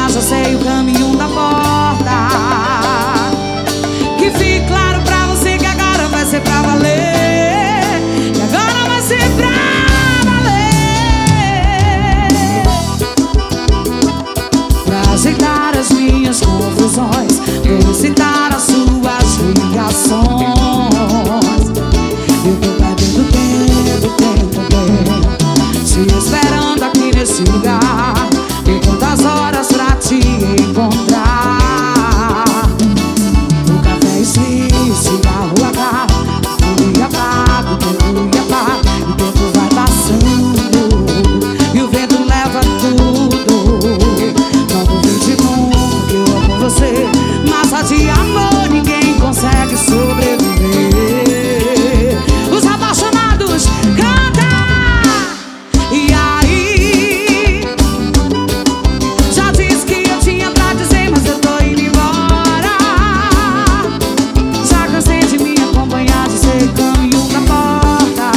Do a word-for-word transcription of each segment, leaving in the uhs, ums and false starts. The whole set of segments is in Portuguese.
acompanhar, já sei o caminho da porta. Que fique claro pra você que agora vai ser pra valer. E agora vai ser pra valer. Pra ajeitar as minhas confusões, vou citar as suas ligações. Eu tô perdendo tempo, tempo, tempo, te esperando aqui nesse lugar. E quantas horas pra te encontrar. O café esfria, o cigarro acaba, o dia apaga, o tempo ia apaga, o tempo vai passando e o vento leva tudo. Não duvide nunca que eu amo você, mas só de amor ninguém consegue sobreviver. Os apaixonados cantam. E aí, já disse que eu tinha pra dizer, mas eu tô indo embora. Já cansei de me acompanhar, de ser o caminho da porta.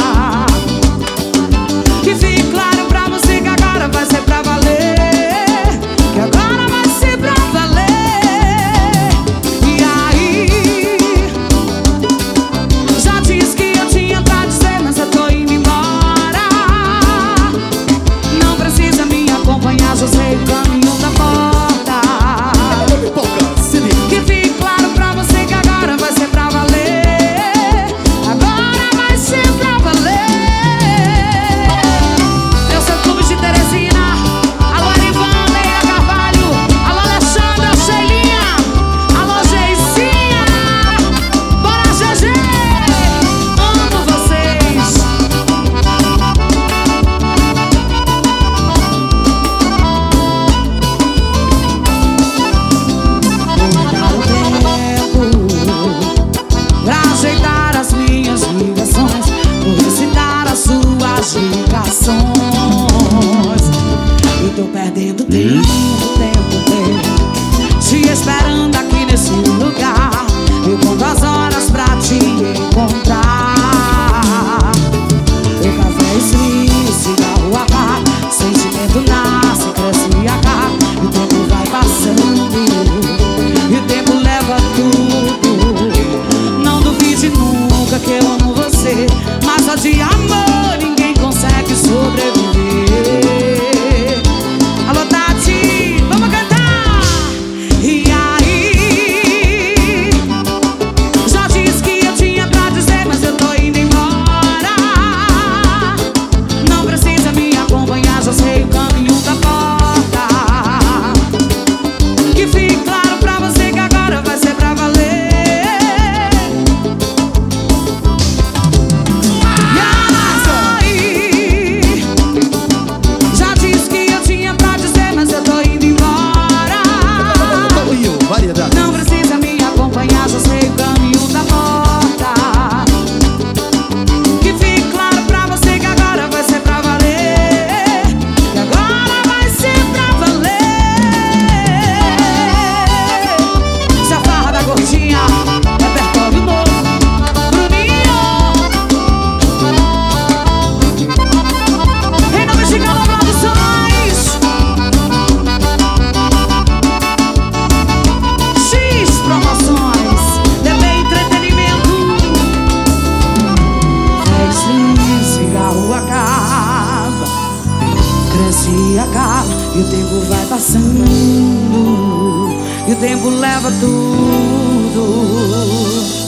Que fique claro pra você que agora vai ser pra valer. Que agora vai ser pra valer. E aí, já disse que eu tinha pra dizer, mas eu tô indo embora. Não precisa me acompanhar, já sei o caminho da porta. Que fique claro pra você que agora vai ser pra valer. Agora vai ser pra valer. Eu sou Clube de Teresina. Alô, Arivan, Leia Carvalho. Alô, Alexandra, Sheilinha. Alô, Geicinha. Bora, G G. Amo vocês. Vou dar o tempo pra ajeitar as minhas ligações, vou recitar as suas ligações. Eu tô perdendo tempo, tempo, tempo, te esperando aqui nesse lugar. Eu conto as horas pra te encontrar. O café esfria, o cigarro apaga, sentimento nasce, cresce e acaba. E o tempo vai passando e o tempo leva tudo. Não duvide nunca que eu amo você, mas só de amor ninguém consegue sobreviver. Alô, Tati, vamos cantar! E aí, já disse que eu tinha pra dizer, mas eu tô indo embora. Não precisa me acompanhar, já sei o caminho da porta. Que fique claro pra você que agora vai ser pra valer. E aí, já disse que eu tinha pra dizer, mas eu tô indo embora. Não precisa me acompanhar, já sei o caminho da porta. Que fique claro pra você que agora vai ser pra valer. Que agora vai ser pra valer. Se a farra da gordinha, repertório novo, Bruninho. Reino Mexicano Produções. X Promoções, D B Entretenimento. Cresce, cigarro acaba, cresce e acaba, e o tempo vai passando e o tempo leva tudo.